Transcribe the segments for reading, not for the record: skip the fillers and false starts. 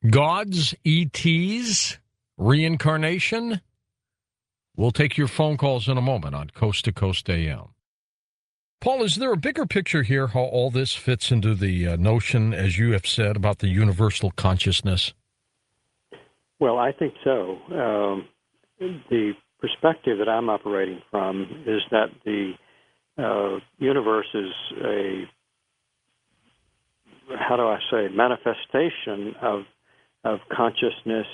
Gods, ETs, reincarnation? We'll take your phone calls in a moment on Coast to Coast AM. Paul, is there a bigger picture here how all this fits into the notion, as you have said, about the universal consciousness? Well, I think so. The perspective that I'm operating from is that the universe is manifestation of consciousness,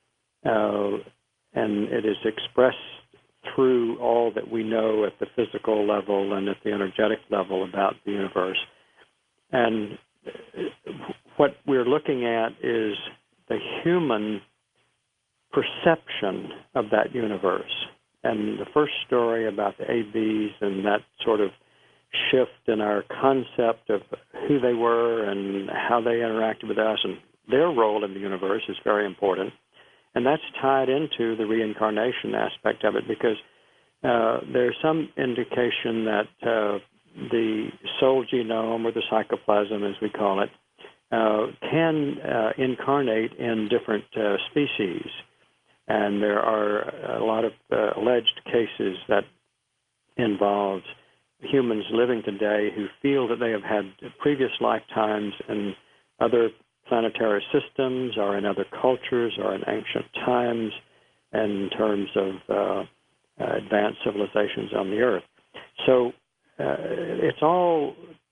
and it is expressed through all that we know at the physical level and at the energetic level about the universe. And what we're looking at is the human perception of that universe. And the first story about the ABs and that sort of shift in our concept of who they were and how they interacted with us and their role in the universe is very important. And that's tied into the reincarnation aspect of it because there's some indication that the soul genome, or the psychoplasm as we call it, can incarnate in different species. And there are a lot of alleged cases that involve humans living today who feel that they have had previous lifetimes in other planetary systems or in other cultures or in ancient times in terms of advanced civilizations on the Earth. So it's all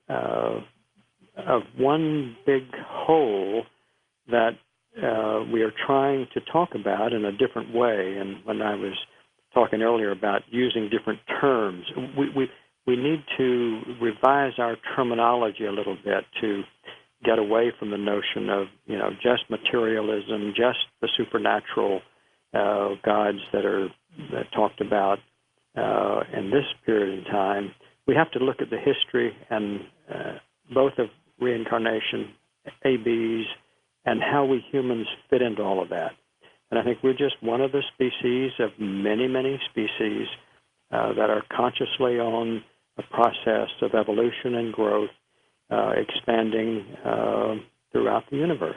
of one big whole that we are trying to talk about in a different way. And when I was talking earlier about using different terms, we need to revise our terminology a little bit to get away from the notion of, just materialism, just the supernatural gods that talked about in this period of time. We have to look at the history and both of reincarnation, ABs, and how we humans fit into all of that. And I think we're just one of the species of many, many species that are consciously on a process of evolution and growth, expanding throughout the universe.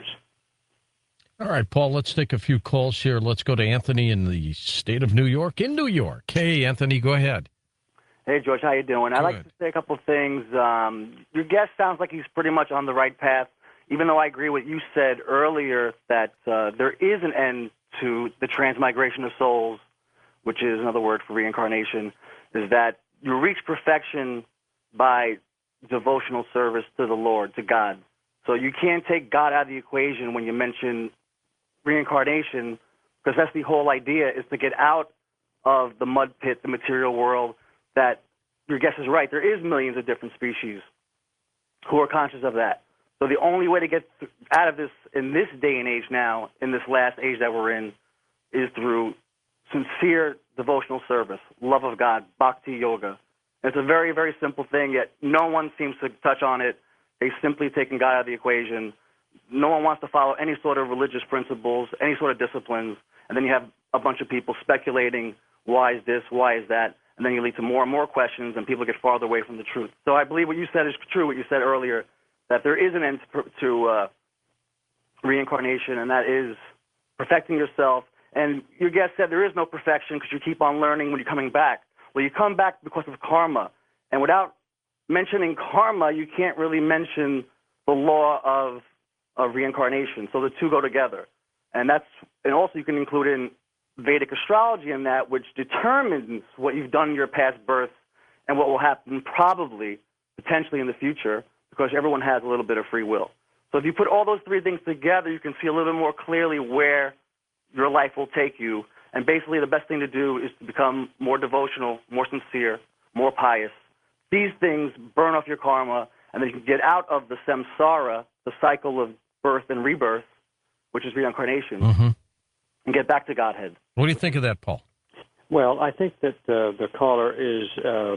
All right, Paul, let's take a few calls here. Let's go to Anthony in the state of New York. In New York. Hey, Anthony, go ahead. Hey, George, how you doing? I'd like to say a couple of things. Your guest sounds like he's pretty much on the right path, even though I agree with what you said earlier that there is an end to the transmigration of souls, which is another word for reincarnation, is that you reach perfection by devotional service to the Lord, to God. So you can't take God out of the equation when you mention reincarnation, because that's the whole idea, is to get out of the mud pit, the material world, that your guess is right. There is millions of different species who are conscious of that. So the only way to get out of this in this day and age now, in this last age that we're in, is through sincere devotional service, love of God, bhakti yoga. It's a very, very simple thing, yet no one seems to touch on it. They've simply taken God out of the equation. No one wants to follow any sort of religious principles, any sort of disciplines, and then you have a bunch of people speculating, why is this, why is that, and then you lead to more and more questions, and people get farther away from the truth. So I believe what you said is true, what you said earlier, that there is an end to reincarnation, and that is perfecting yourself. And your guest said there is no perfection because you keep on learning when you're coming back. Well, you come back because of karma. And without mentioning karma, you can't really mention the law of reincarnation. So the two go together. And also you can include in Vedic astrology in that, which determines what you've done in your past births and what will happen probably, potentially in the future, because everyone has a little bit of free will. So if you put all those three things together, you can see a little bit more clearly where your life will take you. And basically the best thing to do is to become more devotional, more sincere, more pious. These things burn off your karma, and then you can get out of the samsara, the cycle of birth and rebirth, which is reincarnation, and get back to Godhead. What do you think of that, Paul? Well, I think that the caller is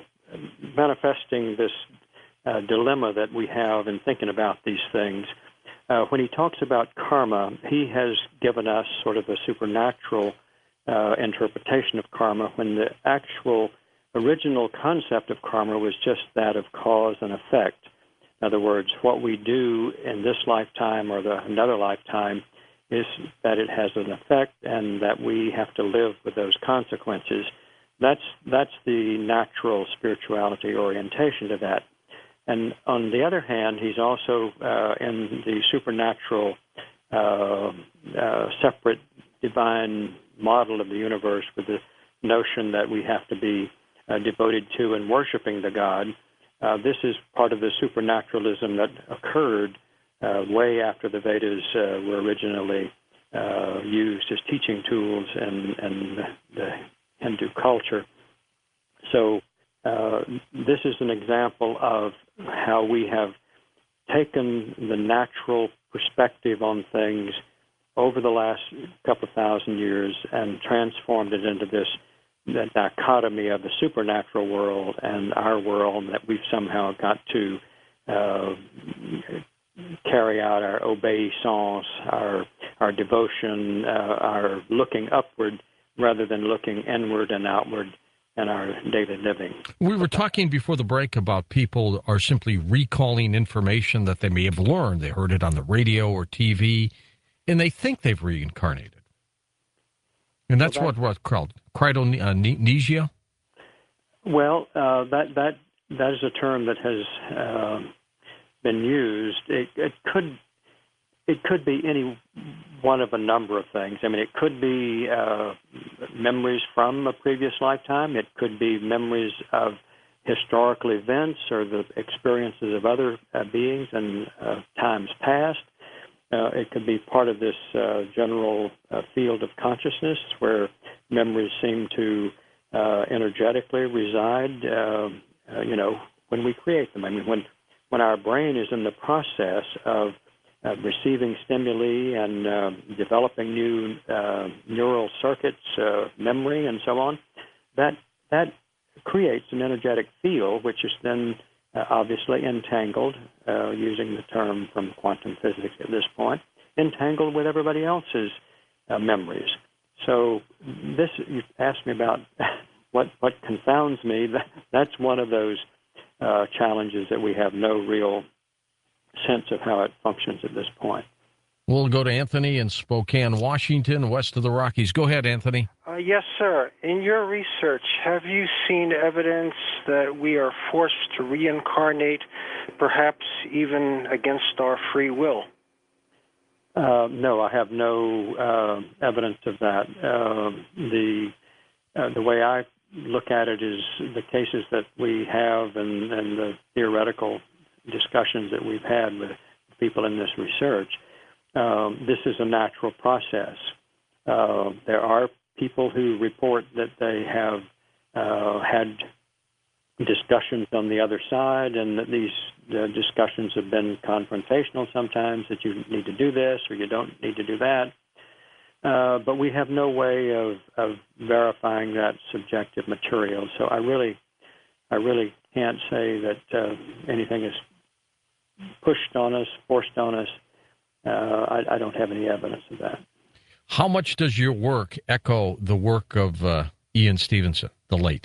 manifesting this dilemma that we have in thinking about these things. When he talks about karma, he has given us sort of a supernatural interpretation of karma, when the actual original concept of karma was just that of cause and effect. In other words, what we do in this lifetime or another lifetime is that it has an effect and that we have to live with those consequences. That's the natural spirituality orientation to that. And on the other hand, he's also in the supernatural, separate divine model of the universe with the notion that we have to be devoted to and worshiping the God. This is part of the supernaturalism that occurred way after the Vedas were originally used as teaching tools in the Hindu culture. So this is an example of how we have taken the natural perspective on things over the last couple of thousand years and transformed it into this dichotomy of the supernatural world and our world, that we've somehow got to carry out our obeisance, our devotion, our looking upward rather than looking inward and outward in our daily living. We were talking before the break about people are simply recalling information that they may have learned. They heard it on the radio or TV, and they think they've reincarnated. And that's what's called cryptomnesia? Well, that is a term that has been used. It could be any one of a number of things. I mean, it could be memories from a previous lifetime. It could be memories of historical events or the experiences of other beings in times past. It could be part of this general field of consciousness where memories seem to energetically reside, when we create them. I mean, when our brain is in the process of receiving stimuli and developing new neural circuits, memory, and so on, that creates an energetic field, which is then obviously entangled, using the term from quantum physics at this point, entangled with everybody else's memories. So this, you asked me about what confounds me. That's one of those challenges that we have no real sense of how it functions at this point. We'll go to Anthony in Spokane, Washington, west of the Rockies. Go ahead, Anthony. Yes, sir. In your research, have you seen evidence that we are forced to reincarnate, perhaps even against our free will? No, I have no evidence of that. The way I look at it is the cases that we have and the theoretical discussions that we've had with people in this research. This is a natural process. There are people who report that they have had discussions on the other side, and that these discussions have been confrontational sometimes, that you need to do this or you don't need to do that. But we have no way of verifying that subjective material. So I really can't say that anything is pushed on us, forced on us. I don't have any evidence of that. How much does your work echo the work of Ian Stevenson, the late?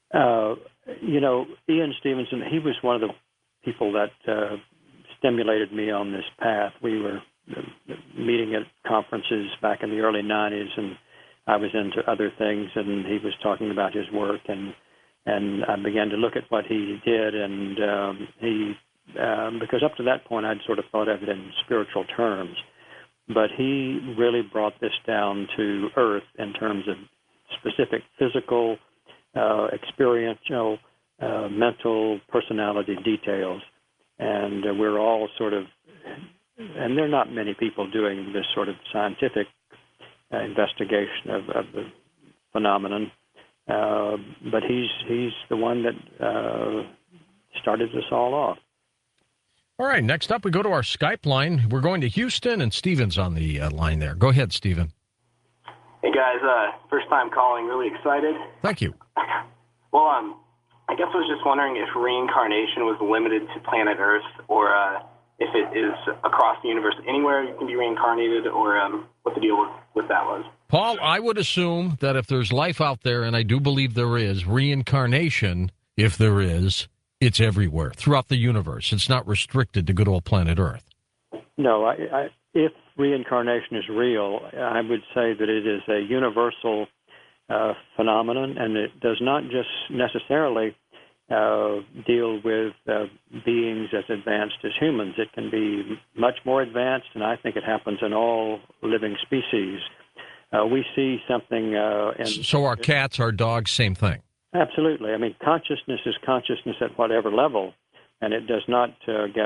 Ian Stevenson, he was one of the people that stimulated me on this path. We were meeting at conferences back in the early 90s, and I was into other things, and he was talking about his work, and I began to look at what he did, and because up to that point I'd sort of thought of it in spiritual terms, but he really brought this down to earth in terms of specific physical, experiential, mental, personality details, and we're all sort of, and there are not many people doing this sort of scientific investigation of the phenomenon, but he's the one that started this all off. All right, next up we go to our Skype line. We're going to Houston, and Steven's on the line there. Go ahead, Steven. Hey, guys. First time calling. Really excited. Thank you. Well, I guess I was just wondering if reincarnation was limited to planet Earth, or if it is across the universe anywhere you can be reincarnated, or what the deal with that was. Paul, I would assume that if there's life out there, and I do believe there is, reincarnation, if there is, it's everywhere, throughout the universe. It's not restricted to good old planet Earth. No, if reincarnation is real, I would say that it is a universal phenomenon, and it does not just necessarily deal with beings as advanced as humans. It can be much more advanced, and I think it happens in all living species. We see something. So our cats, our dogs, same thing. Absolutely. I mean, consciousness is consciousness at whatever level, and it does not get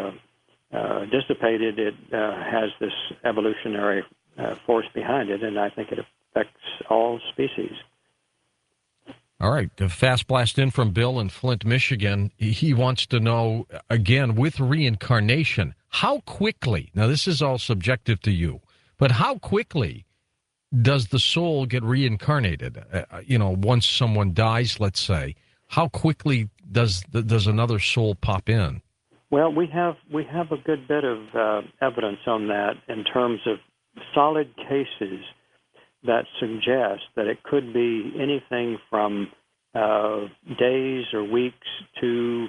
dissipated. It has this evolutionary force behind it, and I think it affects all species. All right. A fast blast in from Bill in Flint, Michigan. He wants to know, again, with reincarnation, how quickly, now this is all subjective to you, but how quickly does the soul get reincarnated? Once someone dies, let's say, how quickly does another soul pop in? Well, we have a good bit of evidence on that in terms of solid cases that suggest that it could be anything from days or weeks to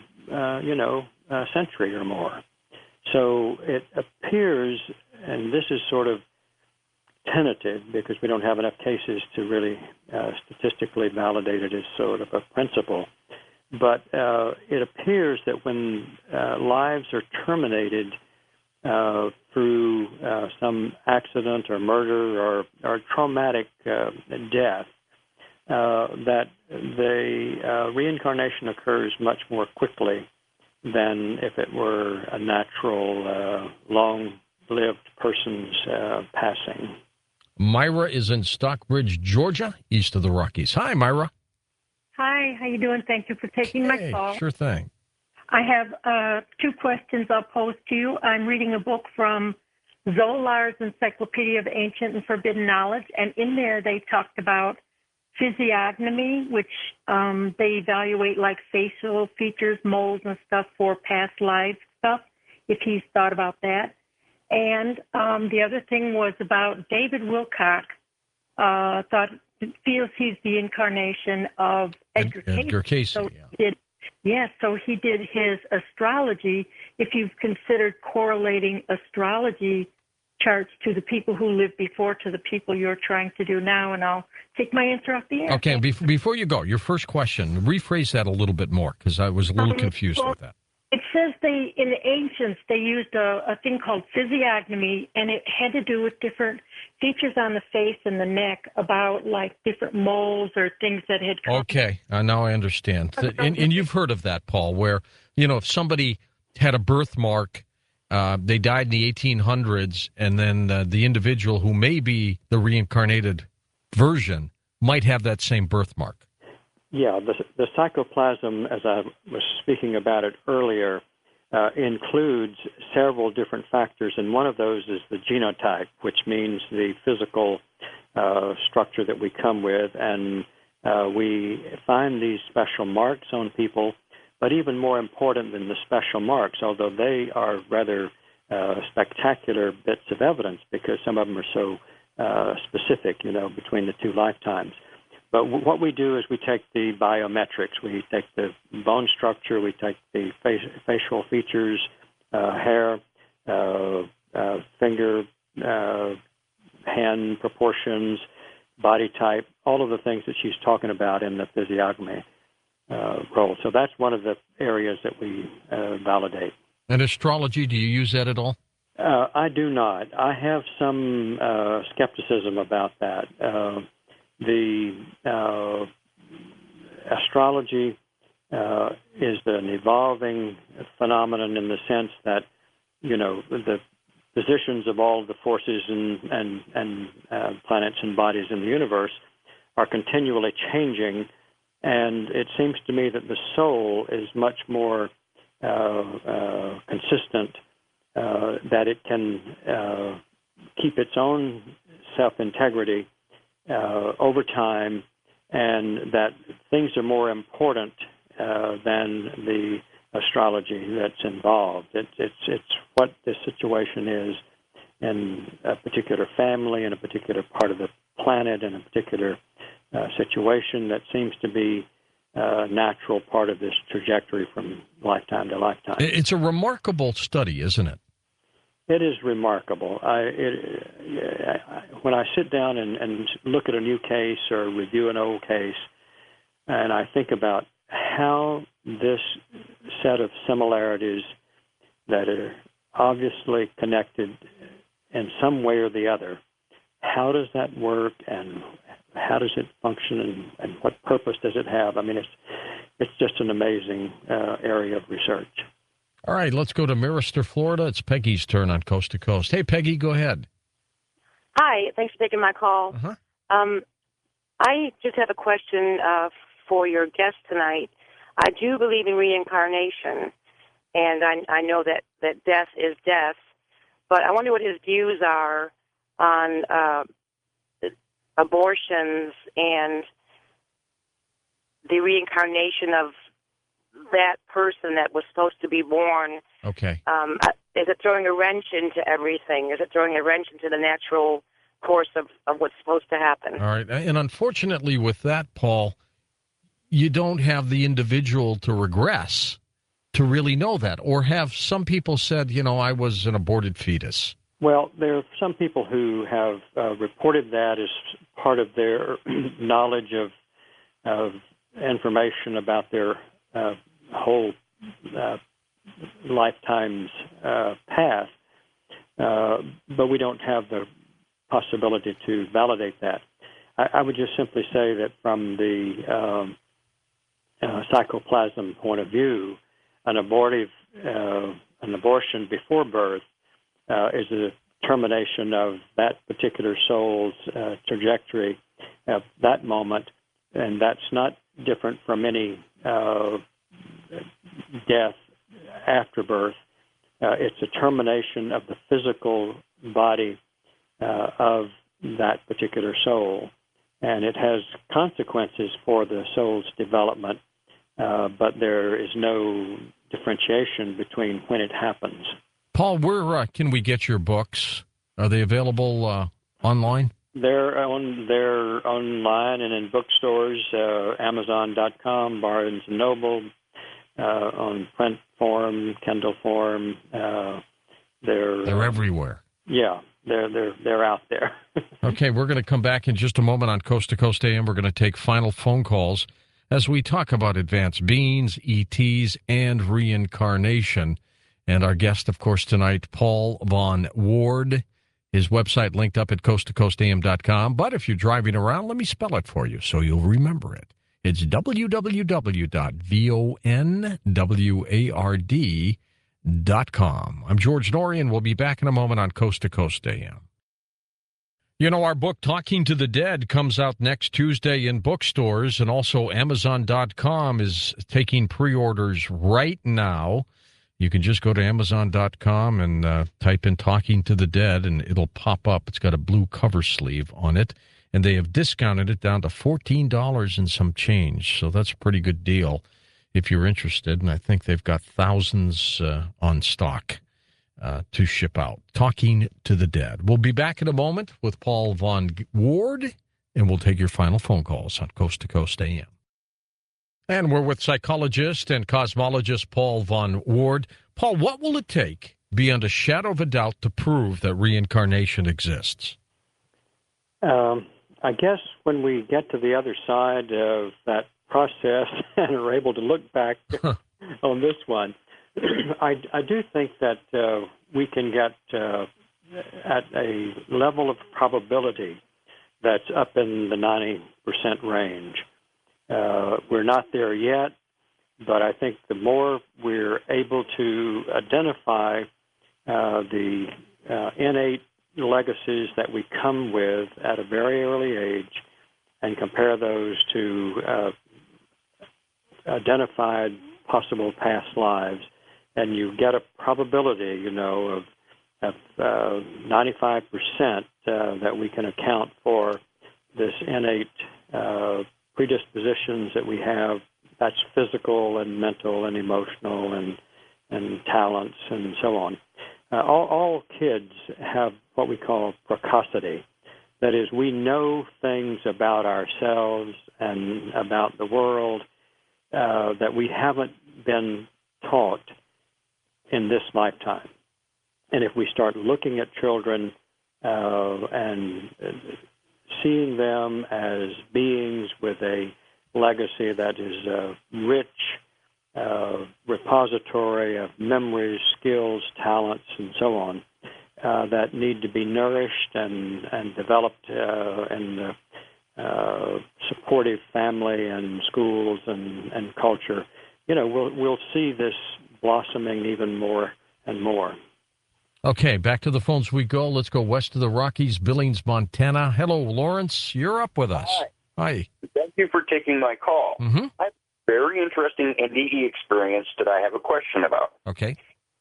a century or more. So it appears, and this is sort of tentative because we don't have enough cases to really statistically validate it as sort of a principle. But it appears that when lives are terminated through some accident or murder or traumatic death, that the reincarnation occurs much more quickly than if it were a natural, long-lived person's passing. Myra is in Stockbridge, Georgia, east of the Rockies. Hi, Myra. Hi, how you doing? Thank you for taking my call. Sure thing. I have two questions I'll pose to you. I'm reading a book from Zolar's Encyclopedia of Ancient and Forbidden Knowledge, and in there they talked about physiognomy, which they evaluate like facial features, moles and stuff for past life stuff, if he's thought about that. And the other thing was about David Wilcock, feels he's the incarnation of Edgar Cayce. So so he did his astrology. If you've considered correlating astrology charts to the people who lived before to the people you're trying to do now, and I'll take my answer off the air. Okay, before you go, your first question, rephrase that a little bit more, because I was a little confused with that. It says in the ancients, they used a thing called physiognomy, and it had to do with different features on the face and the neck about like different moles or things that had come. Okay, now I understand. And you've heard of that, Paul, where, if somebody had a birthmark, they died in the 1800s, and then the individual who may be the reincarnated version might have that same birthmark. Yeah, the psychoplasm, as I was speaking about it earlier, includes several different factors, and one of those is the genotype, which means the physical structure that we come with, and we find these special marks on people, but even more important than the special marks, although they are rather spectacular bits of evidence because some of them are so specific, between the two lifetimes. But what we do is we take the biometrics. We take the bone structure, we take the facial features, hair, finger, hand proportions, body type, all of the things that she's talking about in the physiognomy role. So that's one of the areas that we validate. And astrology, do you use that at all? I do not. I have some skepticism about that. The astrology is an evolving phenomenon in the sense that, the positions of all the forces and planets and bodies in the universe are continually changing, and it seems to me that the soul is much more consistent, that it can keep its own self-integrity over time, and that things are more important than the astrology that's involved. It's what the situation is in a particular family, in a particular part of the planet, in a particular situation that seems to be a natural part of this trajectory from lifetime to lifetime. It's a remarkable study, isn't it? It is remarkable. When I sit down and look at a new case or review an old case, and I think about how this set of similarities that are obviously connected in some way or the other, how does that work, and how does it function, and what purpose does it have? I mean, it's just an amazing area of research. All right, let's go to Myristor, Florida. It's Peggy's turn on Coast to Coast. Hey, Peggy, go ahead. Hi, thanks for taking my call. Uh-huh. I just have a question for your guest tonight. I do believe in reincarnation, and I know that death is death, but I wonder what his views are on abortions and the reincarnation of that person that was supposed to be born. Okay. Is it throwing a wrench into everything? Is it throwing a wrench into the natural course of what's supposed to happen? All right. And unfortunately with that, Paul, you don't have the individual to regress to really know that. Or have some people said, I was an aborted fetus? Well, there are some people who have reported that as part of their knowledge of information about their whole lifetime's path, but we don't have the possibility to validate that. I would just simply say that from the psychoplasm point of view, an abortion before birth is a termination of that particular soul's trajectory at that moment, and that's not different from any death after birth. It's a termination of the physical body of that particular soul, and it has consequences for the soul's development, but there is no differentiation between when it happens. Paul, where can we get your books? Are they available online? They're online and in bookstores, Amazon.com, Barnes & Noble, on print form, Kindle form. They're everywhere. Yeah, they're out there. Okay, we're going to come back in just a moment on Coast to Coast AM. We're going to take final phone calls as we talk about advanced beings, ETs, and reincarnation. And our guest, of course, tonight, Paul Von Ward. His website linked up at coasttocoastam.com. But if you're driving around, let me spell it for you so you'll remember it. It's www.vonward.com. I'm George Norian. We'll be back in a moment on Coast to Coast AM. Our book, Talking to the Dead, comes out next Tuesday in bookstores, and also Amazon.com is taking pre-orders right now. You can just go to Amazon.com and type in Talking to the Dead, and it'll pop up. It's got a blue cover sleeve on it, and they have discounted it down to $14 and some change. So that's a pretty good deal if you're interested, and I think they've got thousands on stock to ship out. Talking to the Dead. We'll be back in a moment with Paul Von Ward, and we'll take your final phone calls on Coast to Coast AM. And we're with psychologist and cosmologist Paul Von Ward. Paul, what will it take, beyond a shadow of a doubt, to prove that reincarnation exists? I guess when we get to the other side of that process and are able to look back on this one, I do think that we can get at a level of probability that's up in the 90% range. We're not there yet, but I think the more we're able to identify the innate legacies that we come with at a very early age and compare those to identified possible past lives, and you get a probability, of 95% that we can account for this innate predispositions that we have. That's physical and mental and emotional and talents and so on. All kids have what we call precocity. That is, we know things about ourselves and about the world that we haven't been taught in this lifetime. And if we start looking at children and seeing them as beings with a legacy that is a rich repository of memories, skills, talents, and so on, that need to be nourished and developed in the supportive family and schools and culture, we'll see this blossoming even more and more. Okay, back to the phones we go. Let's go west of the Rockies, Billings, Montana. Hello, Lawrence. You're up with us. Hi. Thank you for taking my call. Mm-hmm. I have a very interesting NDE experience that I have a question about. Okay.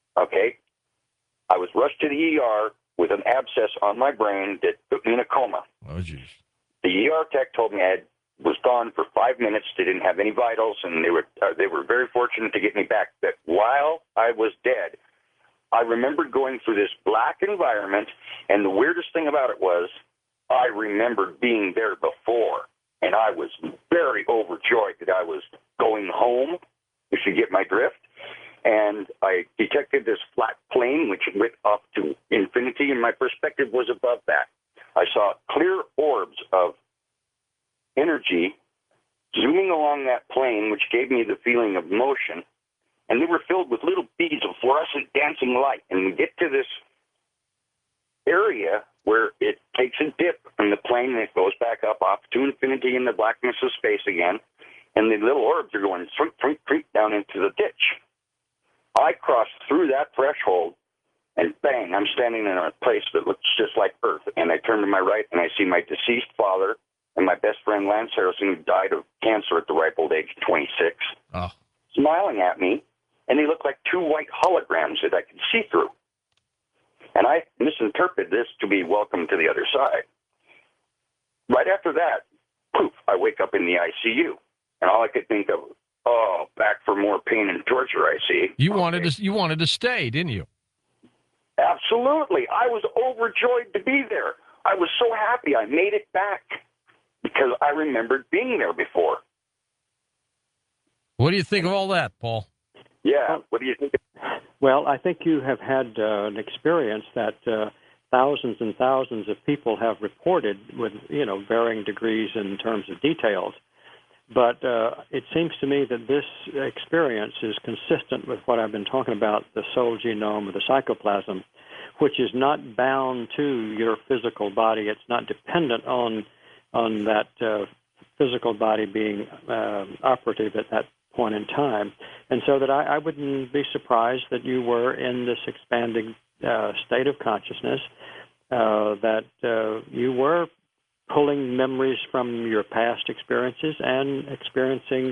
I was rushed to the ER with an abscess on my brain that put me in a coma. Oh, jeez. The ER tech told me I was gone for 5 minutes. They didn't have any vitals, and they were very fortunate to get me back. But while I was dead, I remembered going through this black environment, and the weirdest thing about it was I remembered being there before, and I was very overjoyed that I was going home, if you get my drift. And I detected this flat plane, which went up to infinity, and my perspective was above that. I saw clear orbs of energy zooming along that plane, which gave me the feeling of motion. And they were filled with little beads of fluorescent dancing light. And we get to this area where it takes a dip in the plane and it goes back up off to infinity in the blackness of space again. And the little orbs are going down into the ditch. I crossed through that threshold, and bang, I'm standing in a place that looks just like Earth. And I turn to my right, and I see my deceased father and my best friend Lance Harrison, who died of cancer at the ripe old age of 26, smiling at me. And they looked like two white holograms that I could see through. And I misinterpreted this to be welcome to the other side. Right after that, poof, I wake up in the ICU. And all I could think of, back for more pain and torture, I see. You wanted to stay, didn't you? Absolutely. I was overjoyed to be there. I was so happy I made it back because I remembered being there before. What do you think of all that, Paul? Yeah, what do you think? Well, I think you have had an experience that thousands and thousands of people have reported with, varying degrees in terms of details. But it seems to me that this experience is consistent with what I've been talking about, the soul genome or the psychoplasm, which is not bound to your physical body. It's not dependent on that physical body being operative at that point in time. And so that I wouldn't be surprised that you were in this expanding state of consciousness, that you were pulling memories from your past experiences and experiencing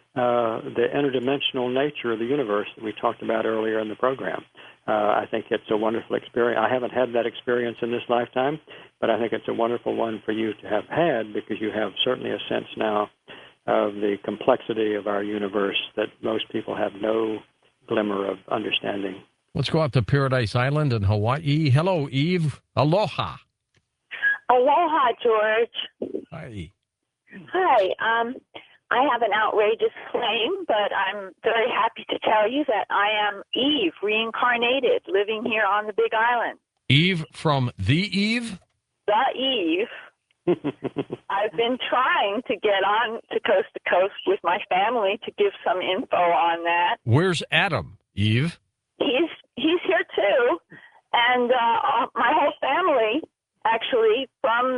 the interdimensional nature of the universe that we talked about earlier in the program. I think it's a wonderful experience. I haven't had that experience in this lifetime, but I think it's a wonderful one for you to have had because you have certainly a sense now of the complexity of our universe that most people have no glimmer of understanding. Let's go out to Paradise Island in Hawaii. Hello, Eve. Aloha. Aloha, George. Hi. Hi. I have an outrageous claim, but I'm very happy to tell you that I am Eve, reincarnated, living here on the Big Island. Eve from the Eve? The Eve. I've been trying to get on to Coast with my family to give some info on that. Where's Adam, Eve? He's here too, and my whole family, actually, from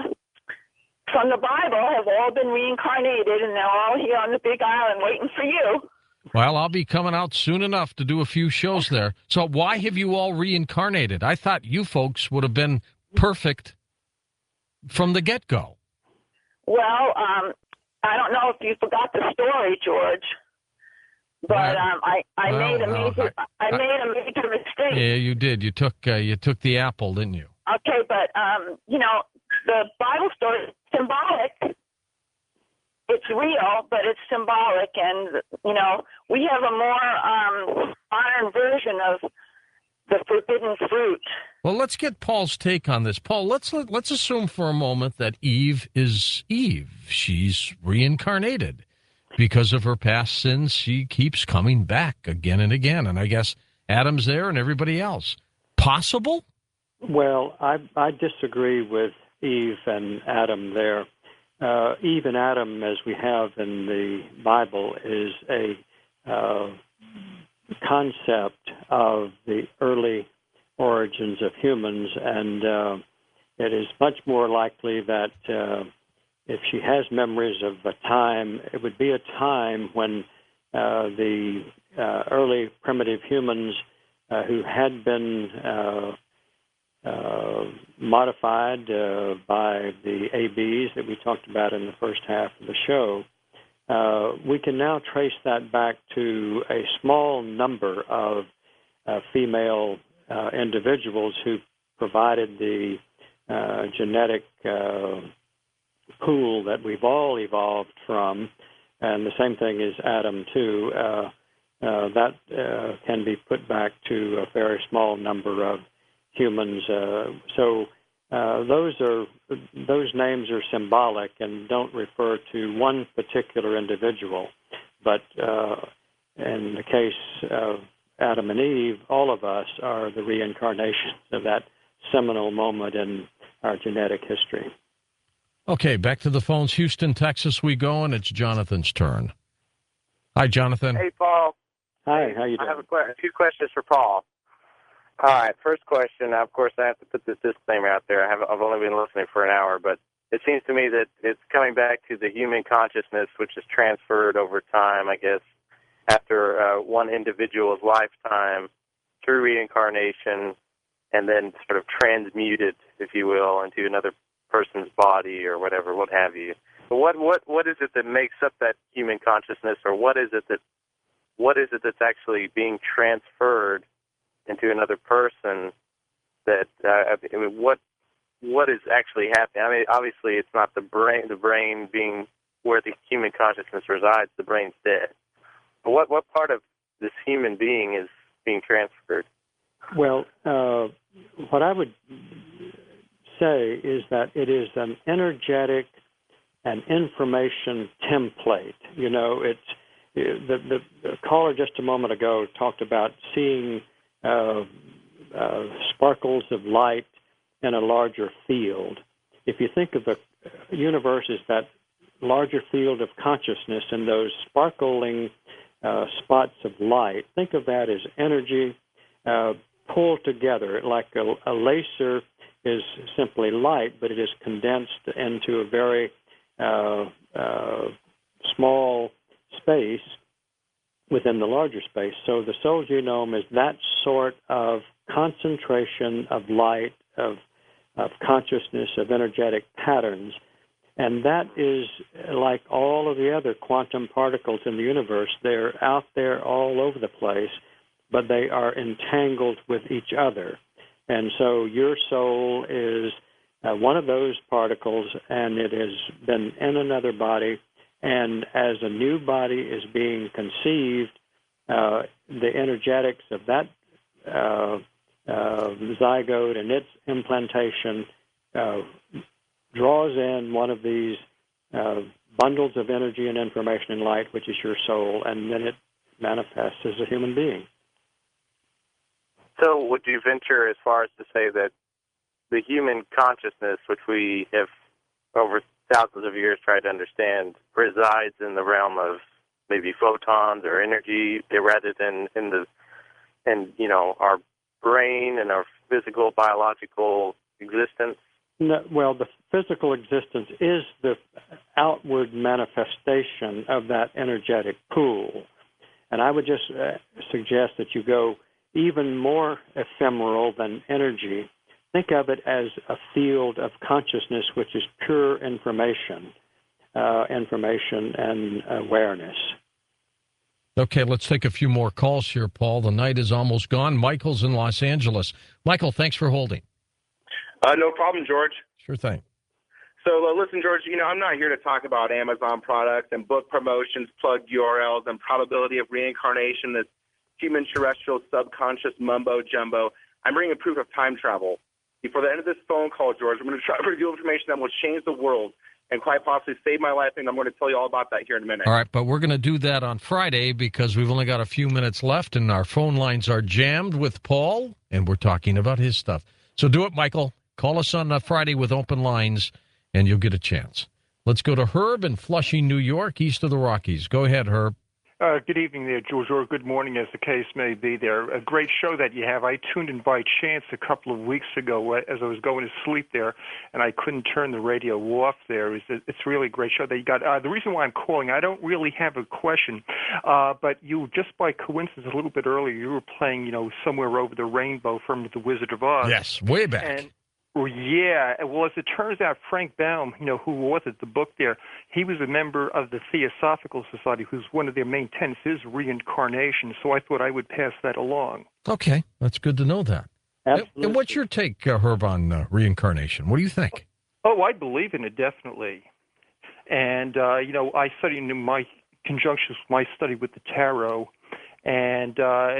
the Bible, have all been reincarnated, and they're all here on the Big Island waiting for you. Well, I'll be coming out soon enough to do a few shows there. So why have you all reincarnated? I thought you folks would have been perfect from the get-go. Well, I don't know if you forgot the story, George, but I made a major mistake. Yeah, you did. You took the apple, didn't you? Okay, but the Bible story is symbolic. It's real, but it's symbolic, and we have a more modern version of the forbidden fruit. Well, let's get Paul's take on this. Paul, let's assume for a moment that Eve is Eve. She's reincarnated. Because of her past sins, she keeps coming back again and again. And I guess Adam's there and everybody else. possible? Well, I disagree with Eve and Adam there. Eve and Adam, as we have in the Bible, is a concept of the early origins of humans, and it is much more likely that if she has memories of a time, it would be a time when the early primitive humans who had been modified by the ABs that we talked about in the first half of the show, we can now trace that back to a small number of female individuals who provided the genetic pool that we've all evolved from, and the same thing is Adam too. That can be put back to a very small number of humans. So those names are symbolic and don't refer to one particular individual. But in the case of Adam and Eve, all of us are the reincarnations of that seminal moment in our genetic history. Okay, back to the phones. Houston, Texas we go, and it's Jonathan's turn. Hi, Jonathan. Hey, Paul. Hi, how you doing? I have a few questions for Paul. All right, first question. Of course, I have to put this disclaimer out there. I've only been listening for an hour, but it seems to me that it's coming back to the human consciousness, which is transferred over time, I guess, after one individual's lifetime through reincarnation, and then sort of transmuted, if you will, into another person's body or whatever, what have you. But what is it that makes up that human consciousness, or what is it that's actually being transferred into another person? That what is actually happening? I mean, obviously, it's not the brain. The brain being where the human consciousness resides. The brain's dead. But what part of this human being is being transferred? Well, what I would say is that it is an energetic and information template. You know, it's the caller just a moment ago talked about seeing sparkles of light in a larger field. If you think of the universe as that larger field of consciousness and those sparkling spots of light, think of that as energy pulled together, like a laser is simply light, but it is condensed into a very small space within the larger space. So the soul genome is that sort of concentration of light, of consciousness, of energetic patterns. And that is like all of the other quantum particles in the universe. They're out there all over the place, but they are entangled with each other. And so your soul is one of those particles, and it has been in another body. And as a new body is being conceived, the energetics of that zygote and its implantation draws in one of these bundles of energy and information and light, which is your soul, and then it manifests as a human being. So would you venture as far as to say that the human consciousness, which we have over thousands of years tried to understand, resides in the realm of maybe photons or energy rather than in our brain and our physical, biological existence? No, well, the physical existence is the outward manifestation of that energetic pool. And I would just suggest that you go even more ephemeral than energy. Think of it as a field of consciousness, which is pure information and awareness. Okay, let's take a few more calls here, Paul. The night is almost gone. Michael's in Los Angeles. Michael, thanks for holding. No problem, George. Sure thing. So listen, George, I'm not here to talk about Amazon products and book promotions, plug URLs, and probability of reincarnation, this human terrestrial subconscious mumbo-jumbo. I'm bringing proof of time travel. before the end of this phone call, George, I'm going to try to reveal information that will change the world and quite possibly save my life, and I'm going to tell you all about that here in a minute. All right, but we're going to do that on Friday because we've only got a few minutes left, and our phone lines are jammed with Paul, and we're talking about his stuff. So do it, Michael. Call us on Friday with open lines, and you'll get a chance. Let's go to Herb in Flushing, New York, east of the Rockies. Go ahead, Herb. Good evening there, George, or good morning as the case may be there. A great show that you have. I tuned in by chance a couple of weeks ago as I was going to sleep there, and I couldn't turn the radio off there. It's really a great show that you got. The reason why I'm calling, I don't really have a question, but you, just by coincidence, a little bit earlier, you were playing, Somewhere Over the Rainbow from The Wizard of Oz. Yes, way back. And, well, yeah. Well, as it turns out, Frank Baum, who authored the book there, he was a member of the Theosophical Society, whose one of their main tenets is reincarnation. So I thought I would pass that along. Okay, that's good to know that. Absolutely. And what's your take, Herb, on reincarnation? What do you think? Oh, I believe in it, definitely. And, I study in my conjunction with my study with the tarot, and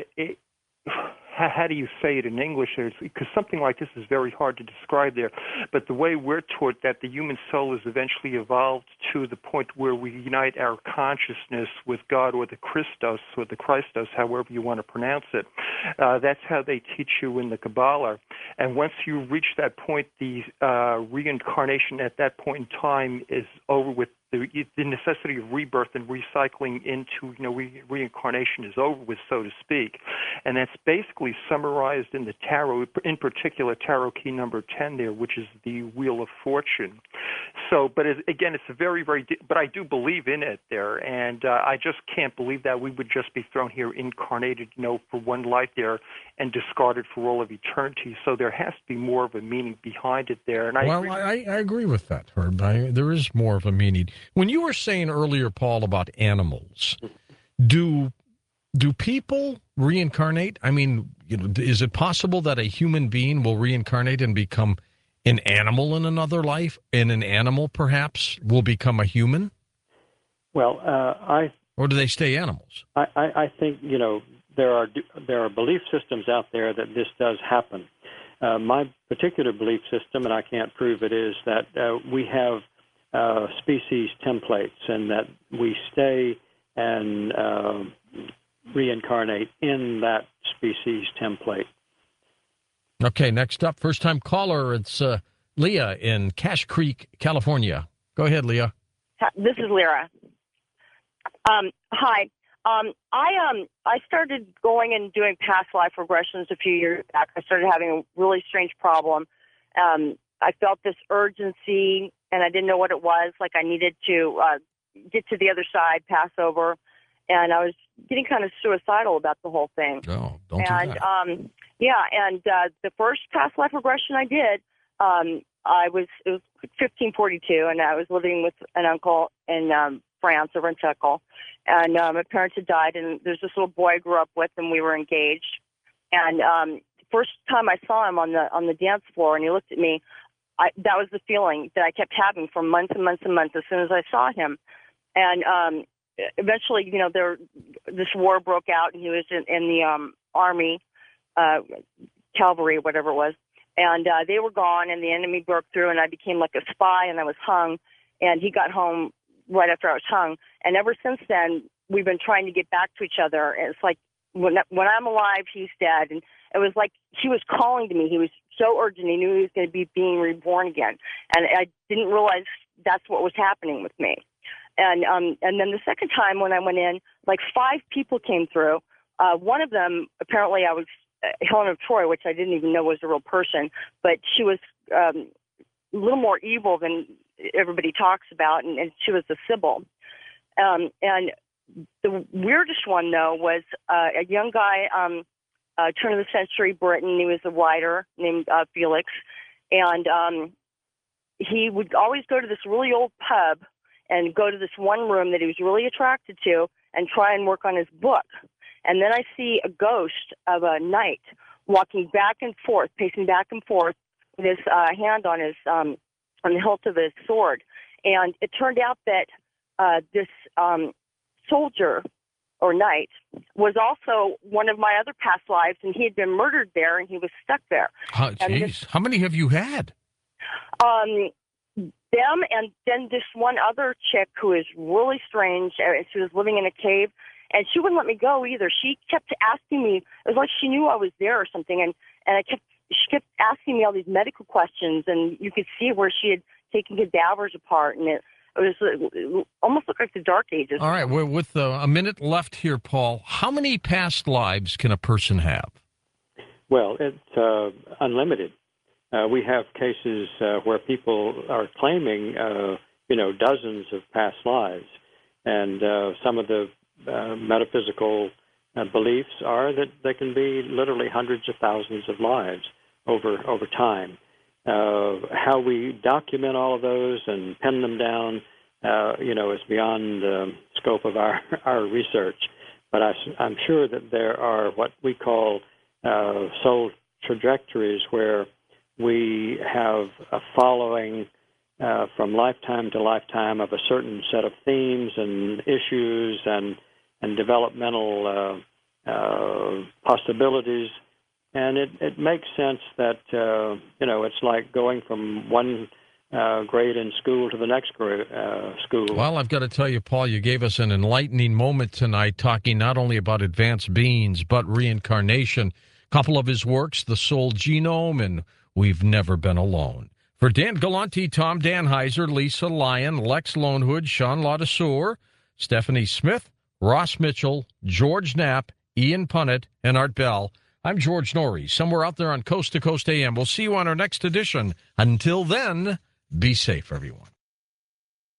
how do you say it in English? Because something like this is very hard to describe there. But the way we're taught that the human soul is eventually evolved to the point where we unite our consciousness with God or the Christos, however you want to pronounce it. That's how they teach you in the Kabbalah. And once you reach that point, the reincarnation at that point in time is over with. The necessity of rebirth and recycling into, reincarnation is over with, so to speak. And that's basically summarized in the tarot, in particular tarot key number 10 there, which is the Wheel of Fortune. So, but again, it's a very, very, but I do believe in it there. And I just can't believe that we would just be thrown here incarnated, for one life there and discarded for all of eternity. So there has to be more of a meaning behind it there. And I agree with that, Herb. There is more of a meaning. When you were saying earlier, Paul, about animals, do people reincarnate? I mean, is it possible that a human being will reincarnate and become an animal in another life, and an animal perhaps will become a human? Well, or do they stay animals? I think there are belief systems out there that this does happen. My particular belief system, and I can't prove it, is that we have species templates, and that we stay and reincarnate in that species template. Okay, next up, first-time caller. It's Leah in Cache Creek, California. Go ahead, Leah. This is Lyra. Hi. I started going and doing past life regressions a few years back. I started having a really strange problem. I felt this urgency, and I didn't know what it was. Like I needed to get to the other side, pass over, and I was getting kind of suicidal about the whole thing. Oh, don't do that. The first past life regression I did, it was 1542, and I was living with an uncle in France, over in Teckle, and my parents had died, and there's this little boy I grew up with, and we were engaged. And the first time I saw him on the dance floor, and he looked at me, that was the feeling that I kept having for months and months and months as soon as I saw him. And eventually, this war broke out, and he was in the army, cavalry, whatever it was. And they were gone, and the enemy broke through, and I became like a spy, and I was hung. And he got home right after I was hung. And ever since then, we've been trying to get back to each other. And it's like when I'm alive, he's dead. And it was like he was calling to me. He was so urgent. He knew he was going to be being reborn again. And I didn't realize that's what was happening with me. And then the second time when I went in, like 5 people came through. One of them, apparently I was Helen of Troy, which I didn't even know was a real person, but she was a little more evil than everybody talks about, and she was a Sybil. And the weirdest one, though, was a young guy, turn of the century Britain. He was a writer named Felix, and he would always go to this really old pub and go to this one room that he was really attracted to and try and work on his book. And then I see a ghost of a knight walking back and forth, pacing back and forth with his hand on his on the hilt of his sword. And it turned out that this soldier or night, was also one of my other past lives, and he had been murdered there, and he was stuck there. Jeez, how many have you had? Them, and then this one other chick who is really strange. She was living in a cave, and she wouldn't let me go either. She kept asking me. It was like she knew I was there or something, and she kept asking me all these medical questions, and you could see where she had taken cadavers apart, and it almost looked like the Dark Ages. All right, we're with a minute left here, Paul. How many past lives can a person have? Well, it's unlimited. We have cases where people are claiming, dozens of past lives, and some of the metaphysical beliefs are that they can be literally hundreds of thousands of lives over time. How we document all of those and pen them down, is beyond the scope of our research. But I'm sure that there are what we call soul trajectories, where we have a following from lifetime to lifetime of a certain set of themes and issues and developmental possibilities. And it makes sense that, it's like going from one grade in school to the next grade, school. Well, I've got to tell you, Paul, you gave us an enlightening moment tonight, talking not only about advanced beings, but reincarnation. A couple of his works, The Soul Genome and We've Never Been Alone. For Dan Galante, Tom Danheiser, Lisa Lyon, Lex Lonehood, Sean Ladesseur, Stephanie Smith, Ross Mitchell, George Knapp, Ian Punnett, and Art Bell, I'm George Norrie, somewhere out there on Coast to Coast AM. We'll see you on our next edition. Until then, be safe, everyone.